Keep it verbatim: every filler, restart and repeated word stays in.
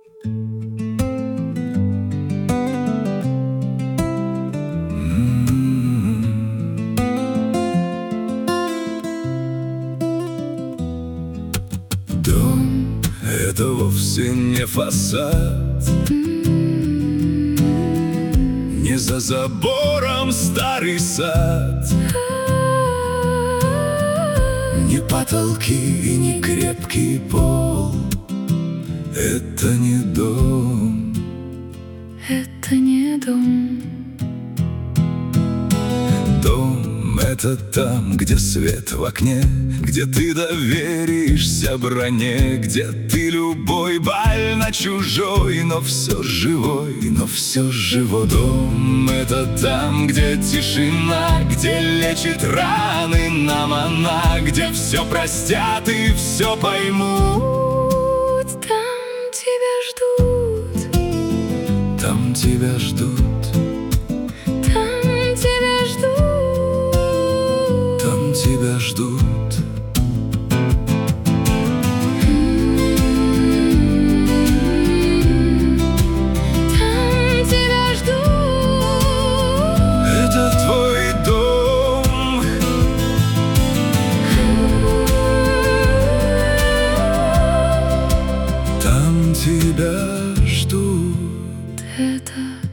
Дом — это вовсе не фасад, не за забором старый сад, не потолки и не крепкий пол. Это не дом, это не дом. Дом — это там, где свет в окне, где ты доверишься броне, где ты любой, больно чужой, но все живой, но все живо. Дом — это там, где тишина, где лечит раны нам она, где все простят и все поймут. Там тебя ждут, там тебя ждут, там тебя ждут, там тебя ждут. там тебя ждут. Это твой дом. Там Там тебя ждут. это